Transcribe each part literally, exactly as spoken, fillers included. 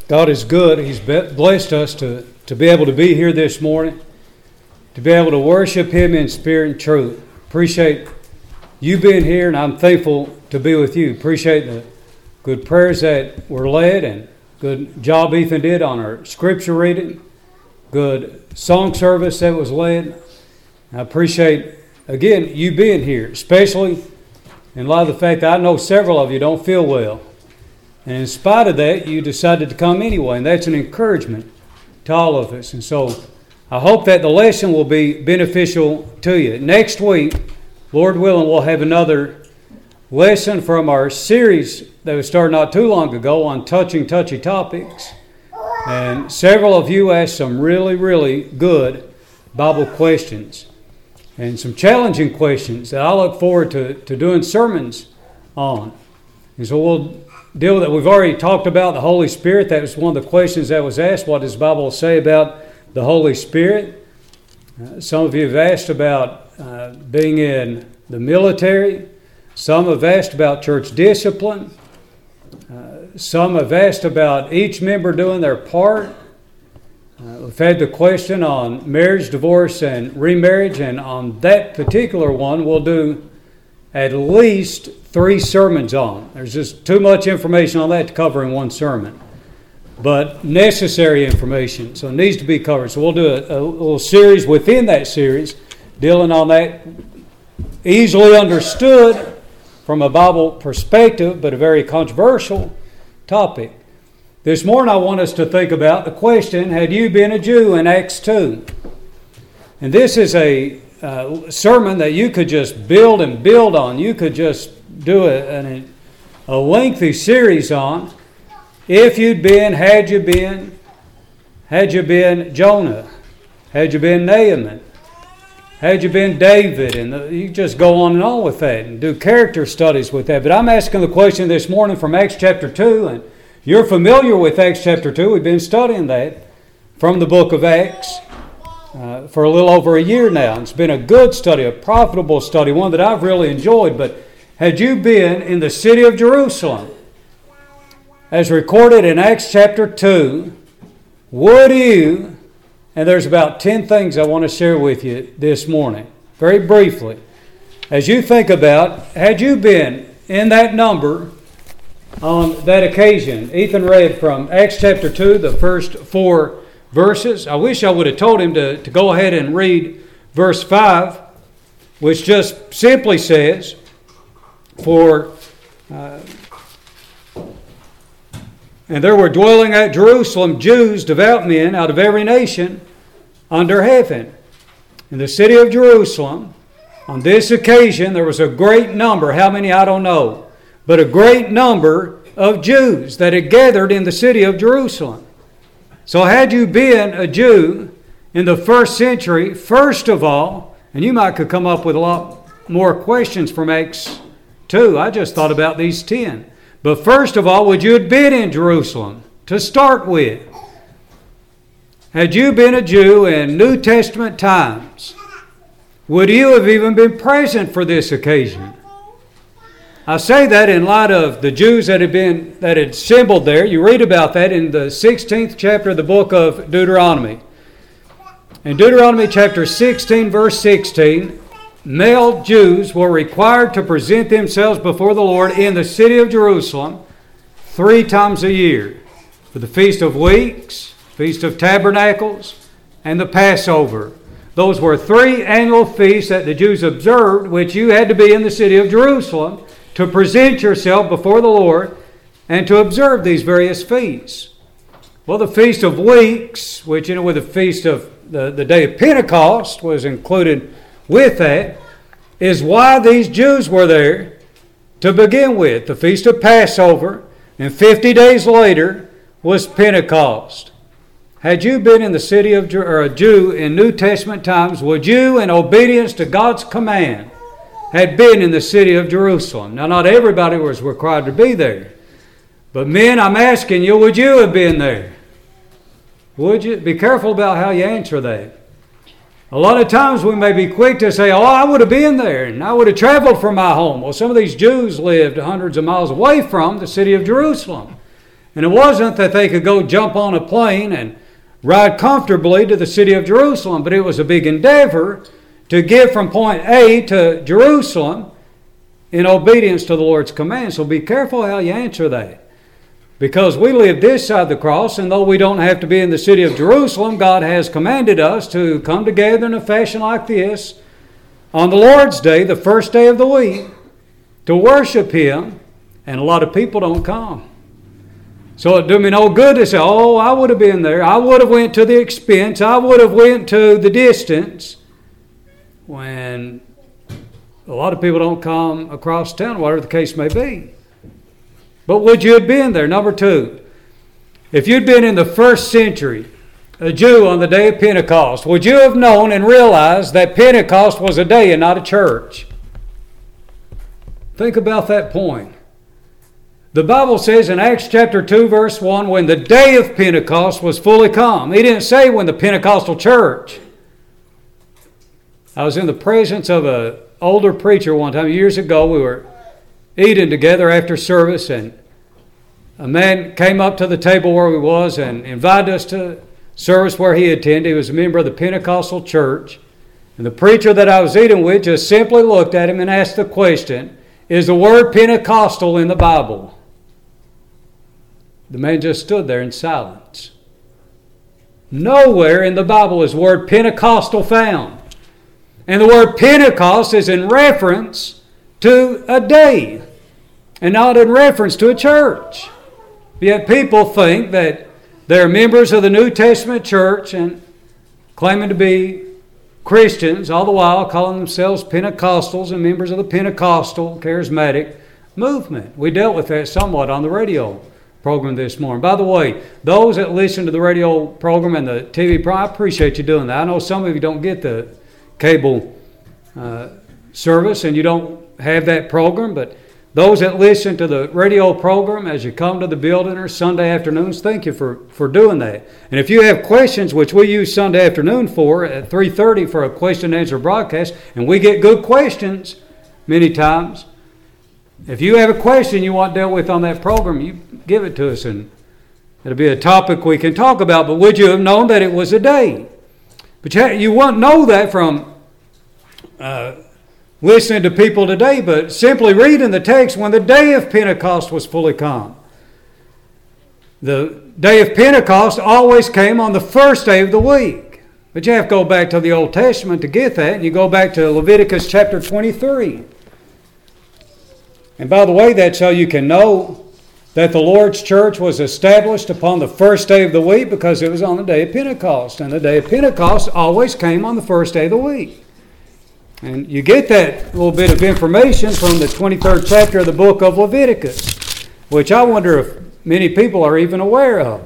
God is good. He's blessed us to, to be able to be here this morning, to be able to worship Him in spirit and truth. Appreciate you being here, and I'm thankful to be with you. Appreciate the good prayers that were led, and good job Ethan did on our scripture reading. Good song service that was led. I appreciate, again, you being here, especially in light of the fact that I know several of you don't feel well. And in spite of that, you decided to come anyway, and that's an encouragement to all of us. And so I hope that the lesson will be beneficial to you. Next week, Lord willing, we'll have another lesson from our series that was started not too long ago on touching touchy topics. And several of you asked some really, really good Bible questions and some challenging questions that I look forward to, to doing sermons on. And so we'll deal with it. We've already talked about the Holy Spirit. That was one of the questions that was asked. What does the Bible say about the Holy Spirit? Uh, some of you have asked about uh, being in the military. Some have asked about church discipline. Uh, some have asked about each member doing their part. Uh, we've had the question on marriage, divorce, and remarriage. And on that particular one, we'll do at least three sermons on. There's just too much information on that to cover in one sermon. But necessary information, so it needs to be covered. So we'll do a, a little series within that series dealing on that easily understood from a Bible perspective, but a very controversial topic. This morning I want us to think about the question, had you been a Jew in Acts two? And this is a uh, sermon that you could just build and build on. You could just do a, a, a lengthy series on. If you'd been, had you been, had you been Jonah, had you been Naaman, had you been David, and the, you just go on and on with that and do character studies with that. But I'm asking the question this morning from Acts chapter two, and you're familiar with Acts chapter two. We've been studying that from the book of Acts uh, for a little over a year now. It's been a good study, a profitable study, one that I've really enjoyed. But had you been in the city of Jerusalem, as recorded in Acts chapter two, would you, and there's about ten things I want to share with you this morning, very briefly. As you think about, had you been in that number on that occasion? Ethan read from Acts chapter two, the first four verses. I wish I would have told him to, to go ahead and read verse five, which just simply says, For uh, and there were dwelling at Jerusalem Jews, devout men, out of every nation under heaven. In the city of Jerusalem, on this occasion, there was a great number. How many, I don't know. But a great number of Jews that had gathered in the city of Jerusalem. So had you been a Jew in the first century, first of all, and you might could come up with a lot more questions from Acts two. I just thought about these ten. But first of all, would you have been in Jerusalem to start with? Had you been a Jew in New Testament times, would you have even been present for this occasion? I say that in light of the Jews that had been that had assembled there. You read about that in the sixteenth chapter of the book of Deuteronomy. In Deuteronomy chapter sixteen, verse sixteen, male Jews were required to present themselves before the Lord in the city of Jerusalem three times a year for the Feast of Weeks, Feast of Tabernacles, and the Passover. Those were three annual feasts that the Jews observed, which you had to be in the city of Jerusalem to present yourself before the Lord and to observe these various feasts. Well, the Feast of Weeks, which, you know, with the Feast of the, the day of Pentecost was included with that, is why these Jews were there to begin with. The Feast of Passover, and fifty days later was Pentecost. Had you been in the city of or a Jew in New Testament times, would you, in obedience to God's command, had been in the city of Jerusalem? Now, not everybody was required to be there. But men, I'm asking you, would you have been there? Would you? Be careful about how you answer that. A lot of times we may be quick to say, oh, I would have been there and I would have traveled from my home. Well, some of these Jews lived hundreds of miles away from the city of Jerusalem. And it wasn't that they could go jump on a plane and ride comfortably to the city of Jerusalem, but it was a big endeavor to get from point A to Jerusalem in obedience to the Lord's command. So be careful how you answer that. Because we live this side of the cross, and though we don't have to be in the city of Jerusalem, God has commanded us to come together in a fashion like this on the Lord's Day, the first day of the week, to worship Him, and a lot of people don't come. So it do me no good to say, oh, I would have been there. I would have went to the expense. I would have went to the distance. When a lot of people don't come across town, whatever the case may be. But would you have been there? Number two, if you'd been in the first century, a Jew on the day of Pentecost, would you have known and realized that Pentecost was a day and not a church? Think about that point. The Bible says in Acts chapter two, verse one, when the day of Pentecost was fully come. He didn't say when the Pentecostal church. I was in the presence of an older preacher one time, years ago. We were eating together after service, and a man came up to the table where we was and invited us to service where he attended. He was a member of the Pentecostal church. And the preacher that I was eating with just simply looked at him and asked the question, is the word Pentecostal in the Bible? The man just stood there in silence. Nowhere in the Bible is the word Pentecostal found. And the word Pentecost is in reference to a day and not in reference to a church. Yet people think that they're members of the New Testament church and claiming to be Christians, all the while calling themselves Pentecostals and members of the Pentecostal charismatic movement. We dealt with that somewhat on the radio program this morning. By the way, those that listen to the radio program and the T V program, I appreciate you doing that. I know some of you don't get the cable uh, service and you don't have that program, but those that listen to the radio program as you come to the building or Sunday afternoons, thank you for, for doing that. And if you have questions, which we use Sunday afternoon for at three thirty for a question and answer broadcast, and we get good questions many times. If you have a question you want dealt with on that program, you give it to us and it'll be a topic we can talk about. But would you have known that it was a day? But you, you won't know that from uh, listening to people today, but simply reading the text when the day of Pentecost was fully come. The day of Pentecost always came on the first day of the week. But you have to go back to the Old Testament to get that. And you go back to Leviticus chapter twenty-three. And by the way, that's how you can know that the Lord's church was established upon the first day of the week, because it was on the day of Pentecost. And the day of Pentecost always came on the first day of the week. And you get that little bit of information from the twenty-third chapter of the book of Leviticus, which I wonder if many people are even aware of.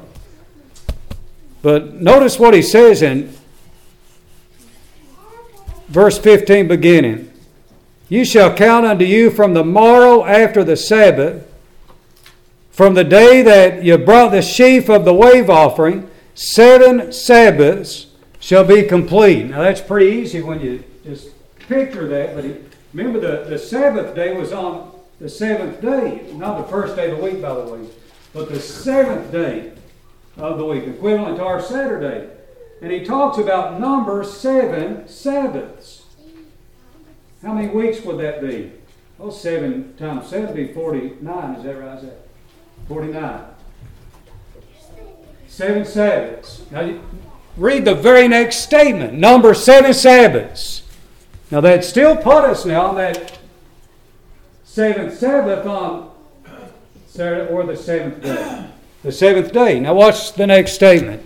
But notice what he says in verse fifteen beginning. You shall count unto you from the morrow after the Sabbath, from the day that you brought the sheaf of the wave offering, seven Sabbaths shall be complete. Now that's pretty easy when you just picture that, but remember the, the Sabbath day was on the seventh day, not the first day of the week, by the way, but the seventh day of the week, equivalent to our Saturday. And he talks about number seven Sabbaths. How many weeks would that be? Oh, seven times seven would be forty-nine. Is that right? Is that forty-nine? Seven Sabbaths. Now, you read the very next statement. Number seven Sabbaths. Now, that still put us now on that seventh Sabbath on Saturday or the seventh day. The seventh day. Now, watch the next statement.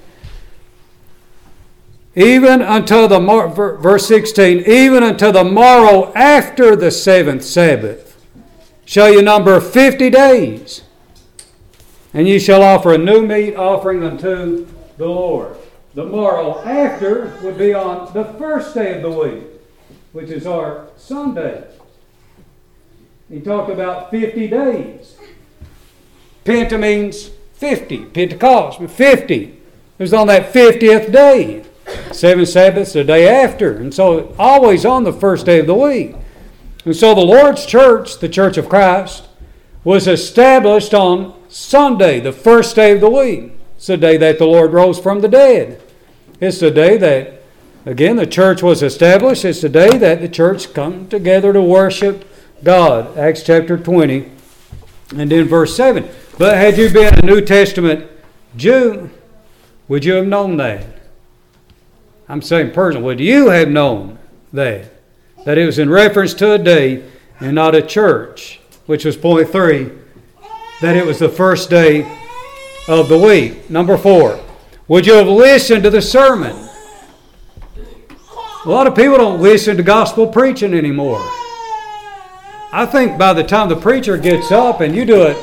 Even until the, verse sixteen, even until the morrow after the seventh Sabbath shall you number fifty days, and ye shall offer a new meat offering unto the Lord. The morrow after would be on the first day of the week, which is our Sunday. He talked about fifty days. Penta means fifty. Pentecost, fifty. It was on that fiftieth day. Seven Sabbaths the day after. And so always on the first day of the week. And so the Lord's church, the Church of Christ, was established on Sunday, the first day of the week. It's the day that the Lord rose from the dead. It's the day that, again, the church was established. It's the day that the church come together to worship God. Acts chapter twenty and then verse seven. But had you been a New Testament Jew, would you have known that? I'm saying personally, would you have known that? That it was in reference to a day and not a church, which was point three, that it was the first day of the week. Number four, would you have listened to the sermon? A lot of people don't listen to gospel preaching anymore. I think by the time the preacher gets up, and you do it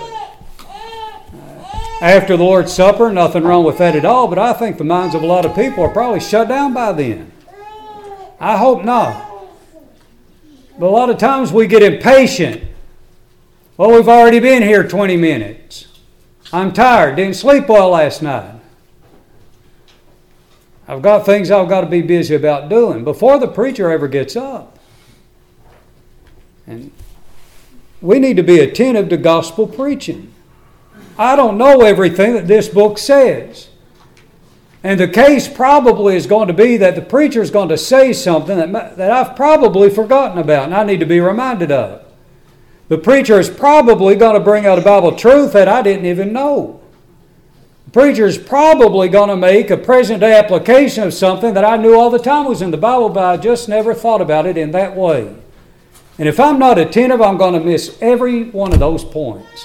after the Lord's Supper, nothing wrong with that at all, but I think the minds of a lot of people are probably shut down by then. I hope not. But a lot of times we get impatient. Well, we've already been here twenty minutes. I'm tired. Didn't sleep well last night. I've got things I've got to be busy about doing before the preacher ever gets up. And we need to be attentive to gospel preaching. I don't know everything that this book says. And the case probably is going to be that the preacher is going to say something that, that I've probably forgotten about and I need to be reminded of. The preacher is probably going to bring out a Bible truth that I didn't even know. The preacher is probably going to make a present day application of something that I knew all the time was in the Bible, but I just never thought about it in that way. And if I'm not attentive, I'm going to miss every one of those points.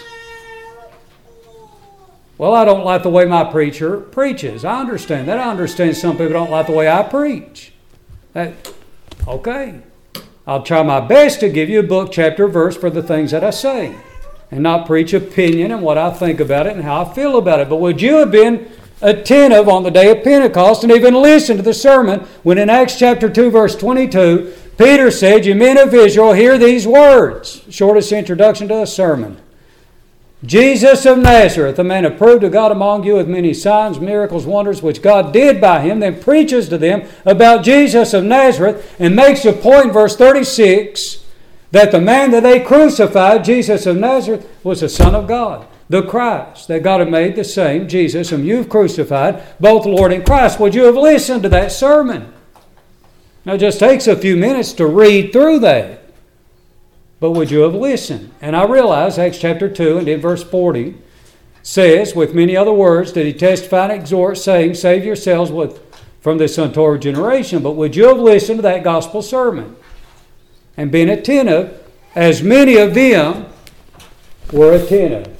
Well, I don't like the way my preacher preaches. I understand that. I understand some people don't like the way I preach. That, okay. I'll try my best to give you a book, chapter, verse for the things that I say. And not preach opinion and what I think about it and how I feel about it. But would you have been attentive on the day of Pentecost and even listen to the sermon when in Acts chapter two, verse twenty-two, Peter said, "You men of Israel, hear these words." Shortest introduction to a sermon. "Jesus of Nazareth, a man approved to God among you with many signs, miracles, wonders, which God did by him," then preaches to them about Jesus of Nazareth and makes a point, verse thirty-six, that the man that they crucified, Jesus of Nazareth, was the Son of God, the Christ, that God had made the same, Jesus, whom you've crucified, both Lord and Christ. Would you have listened to that sermon? Now, it just takes a few minutes to read through that. But would you have listened? And I realize Acts chapter two and in verse forty says, "With many other words did he testify and exhort, saying, Save yourselves with, from this untoward generation." But would you have listened to that gospel sermon and been attentive, as many of them were attentive?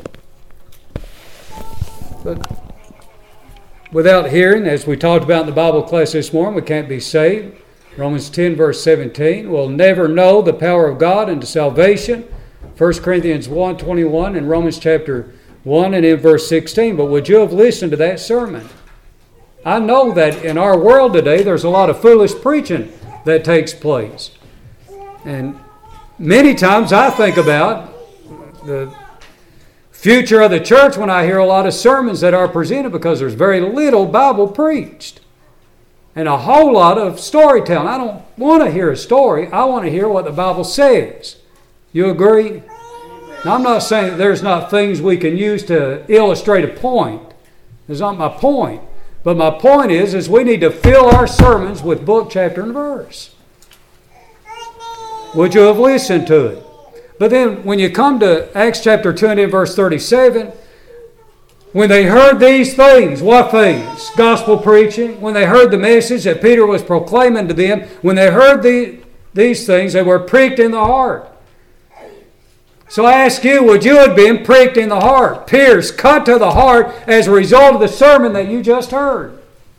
But without hearing, as we talked about in the Bible class this morning, we can't be saved. Romans ten, verse seventeen, we'll never know the power of God unto salvation. First Corinthians one, twenty-one, and Romans chapter one and in verse sixteen. But would you have listened to that sermon? I know that in our world today, there's a lot of foolish preaching that takes place. And many times I think about the future of the church when I hear a lot of sermons that are presented, because there's very little Bible preached. And a whole lot of storytelling. I don't want to hear a story. I want to hear what the Bible says. You agree? Now, I'm not saying that there's not things we can use to illustrate a point. That's not my point. But my point is, is we need to fill our sermons with book, chapter, and verse. Would you have listened to it? But then when you come to Acts chapter two and in verse thirty-seven, when they heard these things, what things? Gospel preaching. When they heard the message that Peter was proclaiming to them, when they heard the, these things, they were pricked in the heart. So I ask you, would you have been pricked in the heart, pierced, cut to the heart as a result of the sermon that you just heard?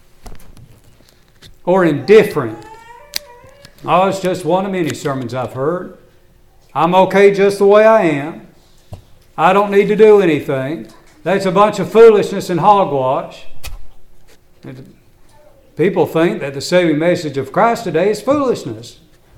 Or indifferent? Oh, it's just one of many sermons I've heard. I'm okay just the way I am. I don't need to do anything. That's a bunch of foolishness and hogwash. People think that the saving message of Christ today is foolishness.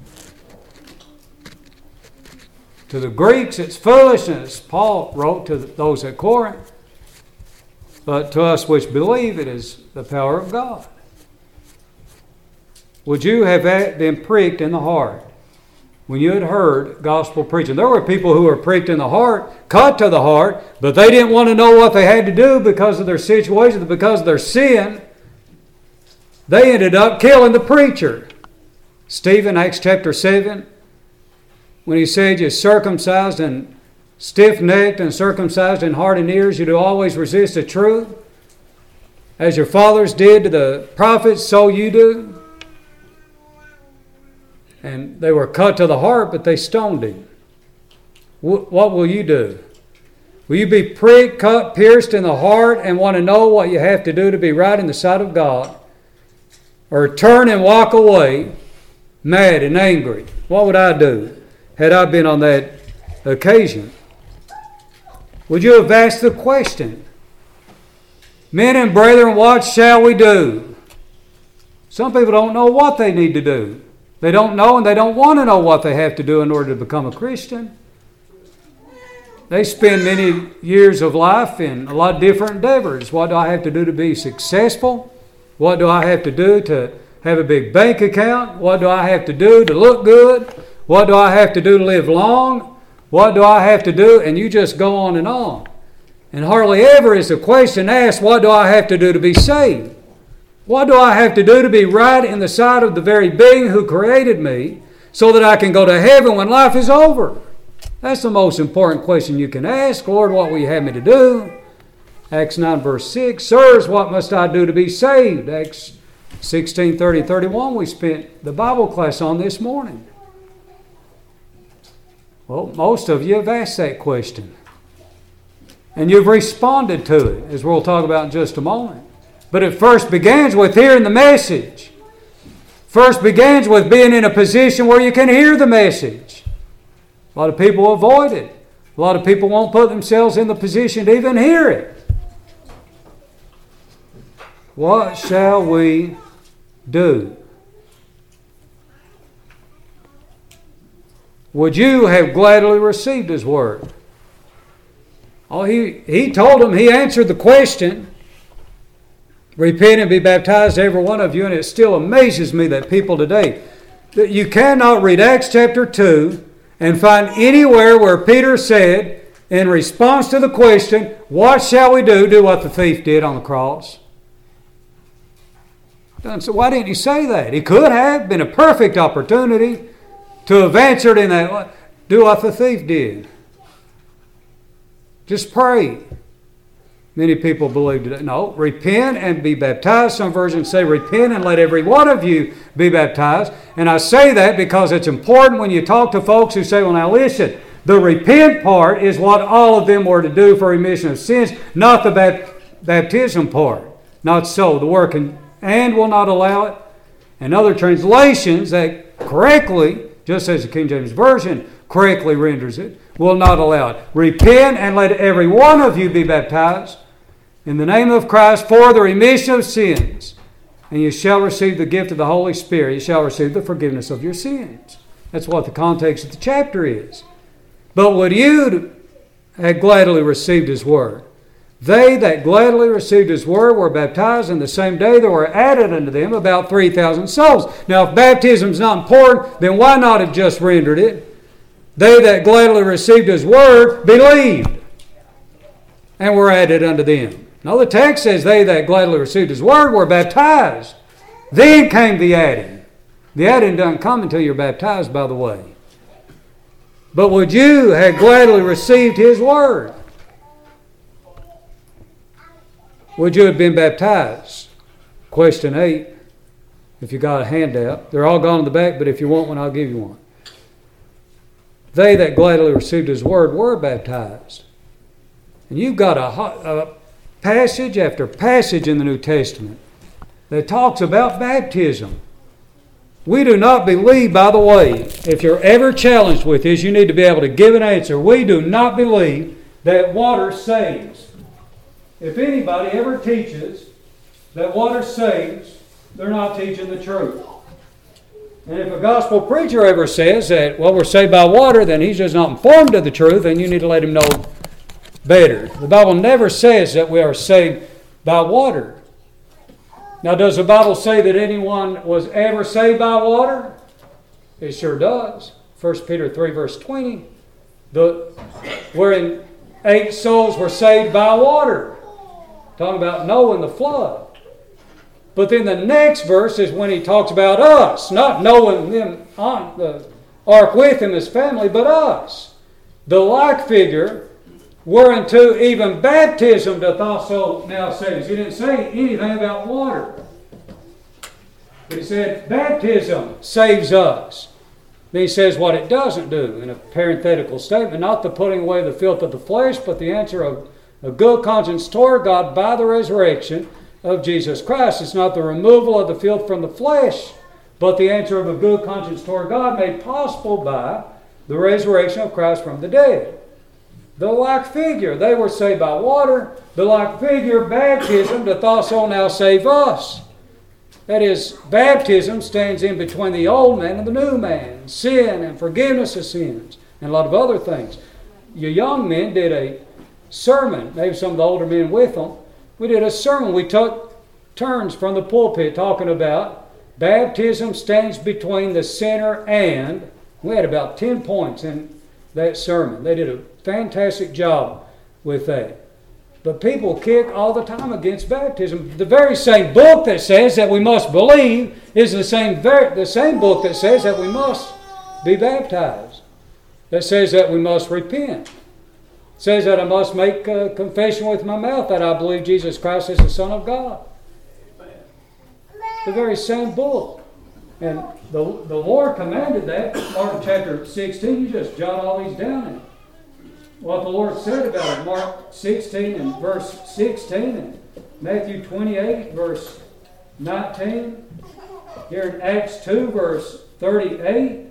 To the Greeks, it's foolishness. Paul wrote to those at Corinth. But to us which believe, it is the power of God. Would you have been pricked in the heart? when you had heard gospel preaching. There were people who were pricked in the heart, cut to the heart, but they didn't want to know what they had to do because of their situation, because of their sin. They ended up killing the preacher. Stephen, Acts chapter seven, when he said, you're circumcised and stiff-necked and circumcised in heart and ears, you do always resist the truth. As your fathers did to the prophets, so you do. And they were cut to the heart, but they stoned him. What will you do? Will you be pricked, cut, pierced in the heart and want to know what you have to do to be right in the sight of God? Or turn and walk away mad and angry? What would I do had I been on that occasion? Would you have asked the question, men and brethren, what shall we do? Some people don't know what they need to do. They don't know and they don't want to know what they have to do in order to become a Christian. They spend many years of life in a lot of different endeavors. What do I have to do to be successful? What do I have to do to have a big bank account? What do I have to do to look good? What do I have to do to live long? What do I have to do? And you just go on and on. And hardly ever is the question asked, what do I have to do to be saved? What do I have to do to be right in the sight of the very being who created me so that I can go to heaven when life is over? That's the most important question you can ask. Lord, what will you have me to do? Acts nine verse six. Sirs, what must I do to be saved? Acts sixteen, thirty, thirty-one. We spent the Bible class on this morning. Well, most of you have asked that question. And you've responded to it, as we'll talk about in just a moment. But it first begins with hearing the message. First begins with being in a position where you can hear the message. A lot of people avoid it. A lot of people won't put themselves in the position to even hear it. What shall we do? Would you have gladly received His word? Oh, he, he told them, he answered the question. Repent and be baptized, every one of you. And it still amazes me that people today, that you cannot read Acts chapter two and find anywhere where Peter said, in response to the question, what shall we do? Do what the thief did on the cross. So why didn't he say that? He could have been a perfect opportunity to have answered in that, do what the thief did. Just pray. Many people believe today, no, repent and be baptized. Some versions say repent and let every one of you be baptized. And I say that because it's important when you talk to folks who say, well, now listen, the repent part is what all of them were to do for remission of sins, not the bap- baptism part. Not so. The word can and will not allow it. And other translations that correctly, just as the King James Version correctly renders it, will not allow it. Repent and let every one of you be baptized in the name of Christ for the remission of sins. And you shall receive the gift of the Holy Spirit. You shall receive the forgiveness of your sins. That's what the context of the chapter is. But would you have gladly received His word? They that gladly received His word were baptized, and the same day there were added unto them about three thousand souls. Now, if baptism is not important, then why not have just rendered it? They that gladly received His word believed, and were added unto them. Now, the text says they that gladly received His word were baptized. Then came the adding. The adding doesn't come until you're baptized, by the way. But would you have gladly received His word? Would you have been baptized? Question eight, if you got a handout. They're all gone in the back, but if you want one, I'll give you one. They that gladly received His word were baptized. And you've got a, a passage after passage in the New Testament that talks about baptism. We do not believe, by the way, if you're ever challenged with this, you need to be able to give an answer. We do not believe that water saves. If anybody ever teaches that water saves, they're not teaching the truth. And if a gospel preacher ever says that, well, we're saved by water, then he's just not informed of the truth, and you need to let him know better. The Bible never says that we are saved by water. Now, does the Bible say that anyone was ever saved by water? It sure does. First Peter three, verse twenty, the, wherein eight souls were saved by water. Talking about Noah and the flood. But then the next verse is when he talks about us, not Noah and them on the ark with him, his family, but us. The like figure, whereunto even baptism doth also now saves. He didn't say anything about water. But he said baptism saves us. Then he says what it doesn't do in a parenthetical statement, not the putting away the filth of the flesh, but the answer of a good conscience toward God by the resurrection of Jesus Christ. It's not the removal of the filth from the flesh, but the answer of a good conscience toward God made possible by the resurrection of Christ from the dead. The like figure, they were saved by water. The like figure, baptism, doth also now save us. That is, baptism stands in between the old man and the new man, sin and forgiveness of sins, and a lot of other things. Your young men did a sermon, maybe some of the older men with them. We did a sermon. We took turns from the pulpit talking about baptism stands between the sinner and, we had about ten points in that sermon. They did a fantastic job with that. But people kick all the time against baptism. The very same book that says that we must believe is the same, ver- the same book that says that we must be baptized. That says that we must repent. It says that I must make a confession with my mouth that I believe Jesus Christ is the Son of God. The very same book. And the, the Lord commanded that. Mark chapter sixteen, you just jot all these down in what the Lord said about it. Mark sixteen and verse sixteen, and Matthew twenty-eight, verse nineteen. Here in Acts two, verse thirty-eight.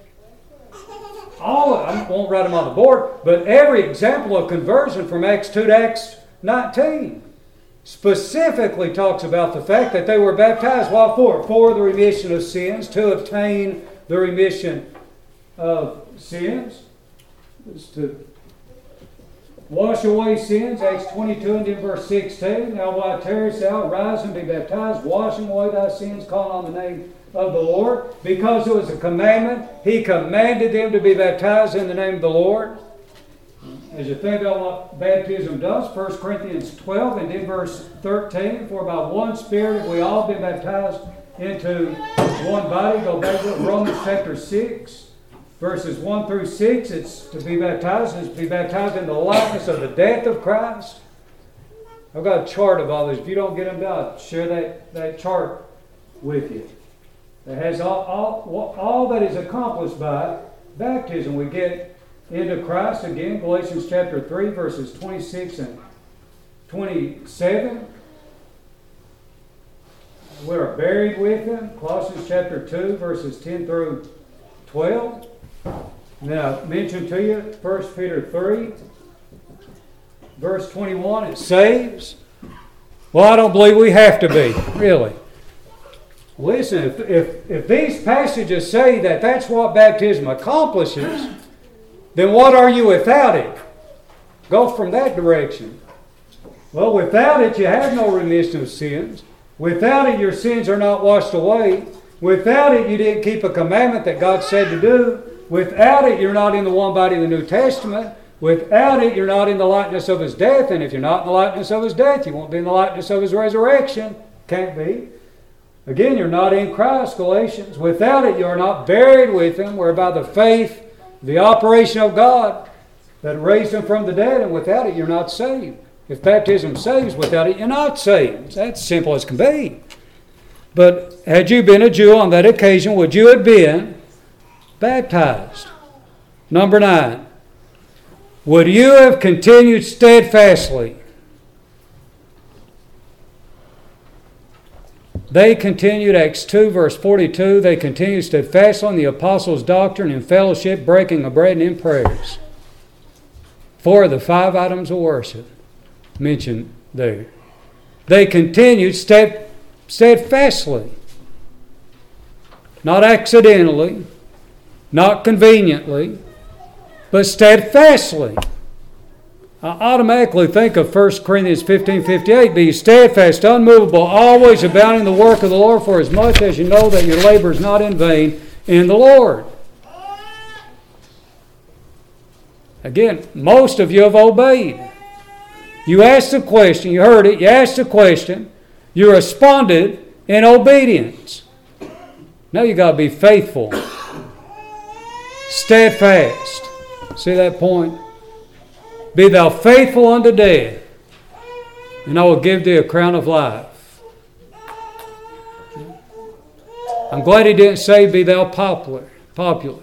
All of, I won't write them on the board, but every example of conversion from Acts two to Acts nineteen specifically talks about the fact that they were baptized. What for? For the remission of sins, to obtain the remission of sins. It's to wash away sins, Acts twenty-two and in verse sixteen. Now why tarriest thou? Rise and be baptized, washing away thy sins, calling on the name of the Lord. Because it was a commandment, He commanded them to be baptized in the name of the Lord. As you think about what baptism does, First Corinthians twelve and in verse thirteen, for by one Spirit have we all been baptized into one body. Go back to Romans chapter six. Verses one through six, it's to be baptized, it's to be baptized in the likeness of the death of Christ. I've got a chart of all this. If you don't get them down, I'll share that, that chart with you. It has all, all, all that is accomplished by baptism. We get into Christ again, Galatians chapter three, verses twenty-six and twenty-seven. We are buried with Him, Colossians chapter two, verses ten through twelve. Now, I mentioned to you, First Peter three, verse twenty-one, it saves. Well, I don't believe we have to be, really. Listen, if, if, if these passages say that that's what baptism accomplishes, then what are you without it? Go from that direction. Well, without it, you have no remission of sins. Without it, your sins are not washed away. Without it, you didn't keep a commandment that God said to do. Without it, you're not in the one body of the New Testament. Without it, you're not in the likeness of His death. And if you're not in the likeness of His death, you won't be in the likeness of His resurrection. Can't be. Again, you're not in Christ, Galatians. Without it, you are not buried with Him, whereby the faith, the operation of God that raised Him from the dead, and without it, you're not saved. If baptism saves, without it, you're not saved. That's simple as can be. But had you been a Jew on that occasion, would you have been baptized? Number nine. Would you have continued steadfastly? They continued, Acts two, verse forty-two, they continued steadfastly in the apostles' doctrine and fellowship, breaking of bread and in prayers. Four of the five items of worship mentioned there. They continued stead, steadfastly, not accidentally, not conveniently, but steadfastly. I automatically think of First Corinthians fifteen fifty-eight, be steadfast, unmovable, always abounding in the work of the Lord, for as much as you know that your labor is not in vain in the Lord. Again, most of you have obeyed. You asked the question, you heard it, you asked the question, you responded in obedience. Now you got to be faithful, steadfast. See that point? Be thou faithful unto death, and I will give thee a crown of life. I'm glad he didn't say be thou popular. Popular.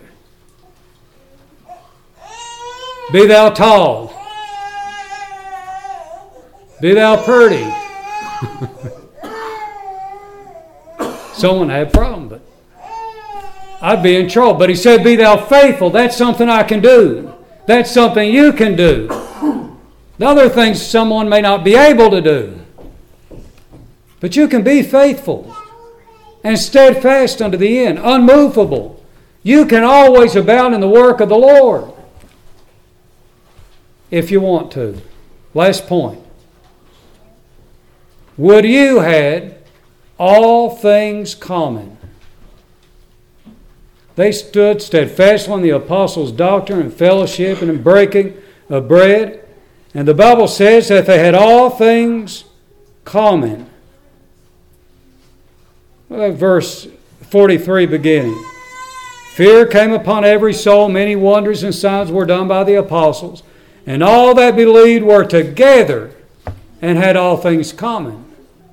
Be thou tall. Be thou pretty. Someone had a problem, but I'd be in trouble. But he said, be thou faithful. That's something I can do. That's something you can do. The other things someone may not be able to do. But you can be faithful and steadfast unto the end, unmovable. You can always abound in the work of the Lord if you want to. Last point. Would you had all things common? They stood steadfastly in the apostles' doctrine and fellowship and in breaking of bread. And the Bible says that they had all things common. Well, verse forty-three beginning. Fear came upon every soul. Many wonders and signs were done by the apostles. And all that believed were together and had all things common.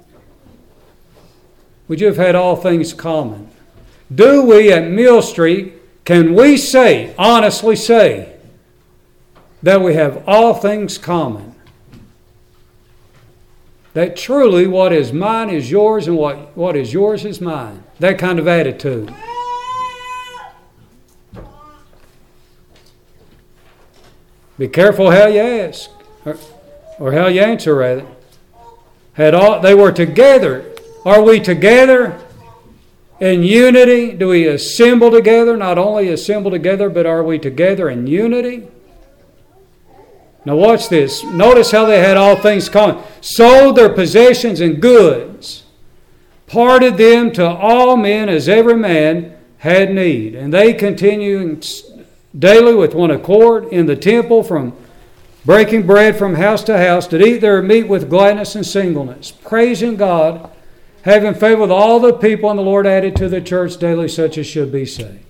Would you have had all things common? Do we at Mill Street, can we say, honestly say, that we have all things common? That truly what is mine is yours and what, what is yours is mine. That kind of attitude. Be careful how you ask, or, or how you answer rather. Had all, they were together. Are we together in unity? Do we assemble together? Not only assemble together, but are we together in unity? Now watch this. Notice how they had all things common. Sold their possessions and goods, parted them to all men as every man had need. And they continued daily with one accord in the temple, from breaking bread from house to house, did eat their meat with gladness and singleness, praising God, having favor with all the people, and the Lord added to the church daily such as should be saved.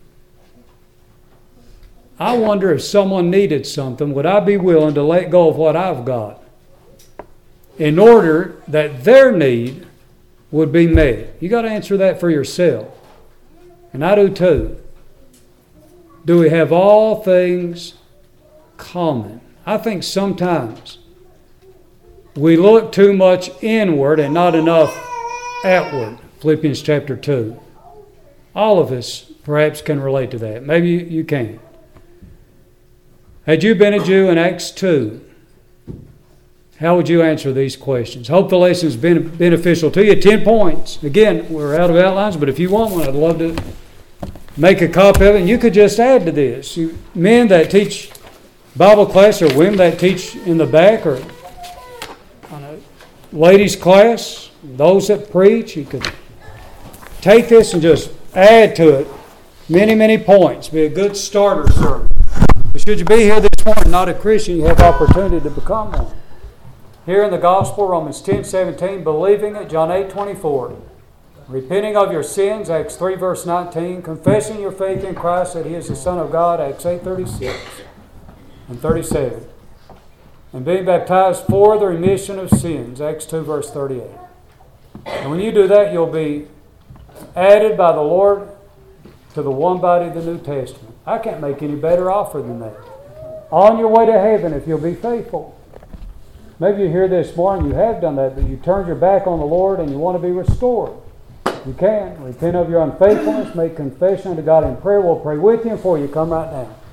I wonder if someone needed something, would I be willing to let go of what I've got in order that their need would be met? You got to answer that for yourself. And I do too. Do we have all things common? I think sometimes we look too much inward and not enough outward. Philippians chapter two. All of us perhaps can relate to that. Maybe you, you can. Had you been a Jew in Acts two, how would you answer these questions? Hope the lesson has been beneficial to you. Ten points. Again, we're out of outlines, but if you want one, I'd love to make a copy of it. And you could just add to this. You, men that teach Bible class or women that teach in the back or on a ladies' class, those that preach, you could take this and just add to it many, many points. Be a good starter sermon. But should you be here this morning not a Christian, you have opportunity to become one. Here in the Gospel, Romans ten seventeen, believing it, John eight twenty-four. Repenting of your sins, Acts three verse nineteen. Confessing your faith in Christ that He is the Son of God, Acts eight thirty-six and thirty-seven. And being baptized for the remission of sins, Acts two verse thirty-eight. And when you do that, you'll be added by the Lord to the one body of the New Testament. I can't make any better offer than that. On your way to heaven if you'll be faithful. Maybe you're here this morning, you have done that, but you turned your back on the Lord and you want to be restored. You can. Repent of your unfaithfulness, make confession unto God in prayer. We'll pray with you before you come right now.